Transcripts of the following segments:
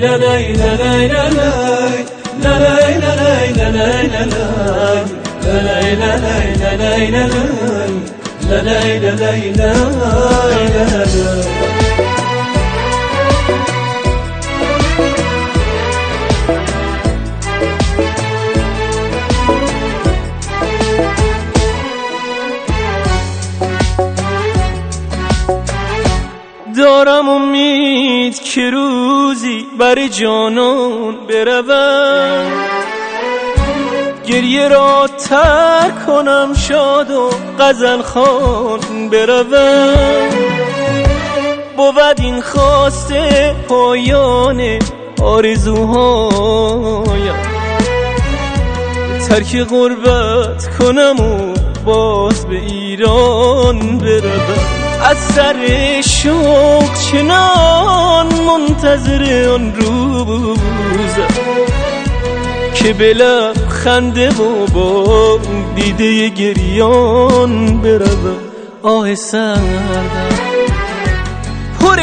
دارم امید که روزی بر جانان بروم، گریه را ترک کنم، شاد و غزل خوان بروم. بود این خواسته پایان آرزوهایم، ترک غربت کنم و باز به ایران بروم. از سر شوق چنان منتظر آن روزم که به لب خنده و با دیده گریان بروم. آه سردم پر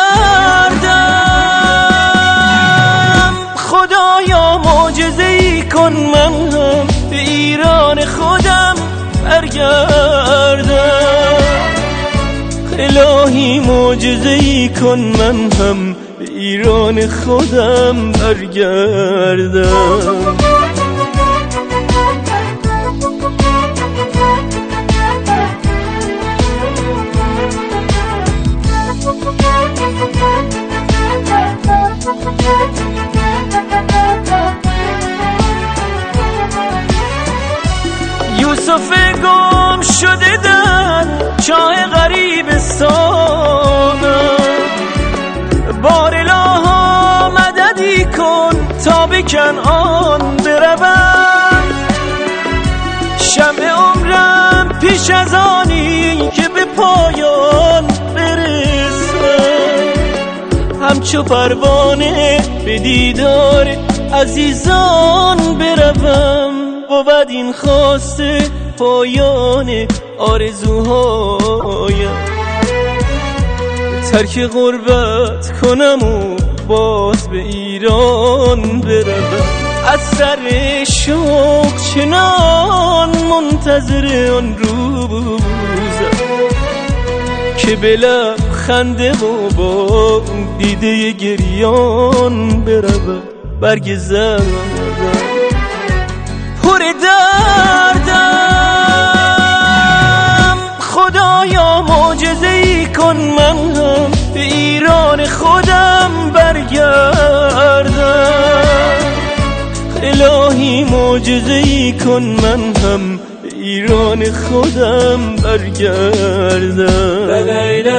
دردم، خدایا معجزه‌ای کن من هم به ایران خودم برگردم. الهی معجزه‌ای کن من هم به ایران خودم برگردم. یوسف گم شده در چاه غریبستانم، بار الها مددی کن تا به کنعان بروم. شمع عمرم پیش از آنی که به پایان برسم، همچو پروانه به دیدار عزیزان بروم. بود این خواسته پایان آرزوهایم، ترک غربت کنم و باز به ایران بروم. از سر شوق چنان منتظر آن روزم که به لب خنده و با دیده گریان بروم. برگ زردم پر دردم، خدایا معجزه‌ای کن من هم به ایران خودم برگردم. الهی معجزه‌ای کن من هم به ایران خودم برگردم.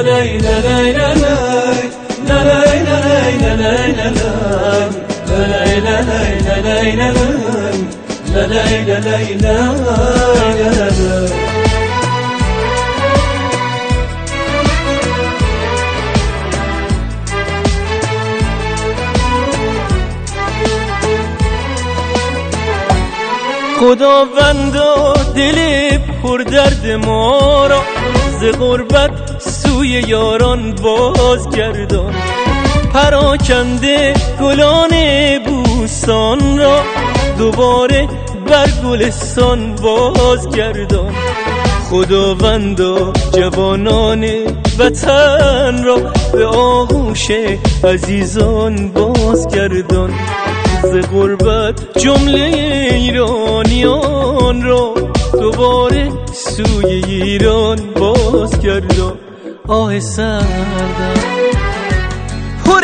خداوندا دل پر درد ما را ز غربت سوی یاران بازگردان. پراکنده گلان بوستان را دوباره بر گلستان بازگردان. خداوندا جوانان وطن را به آغوش عزیزان بازگردان. ز غربت جمله ایرانیان را دوباره سوی ایران بازگردان. آه سردم پر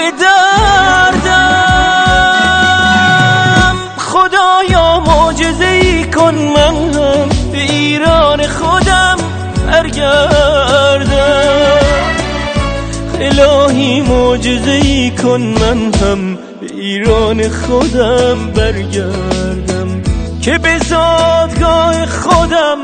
دردم، خدایا معجزه‌ای کن من هم به ایران خودم برگردم. الهی معجزه‌ای کن من هم به ایران خودم برگردم که به زادگاه خودم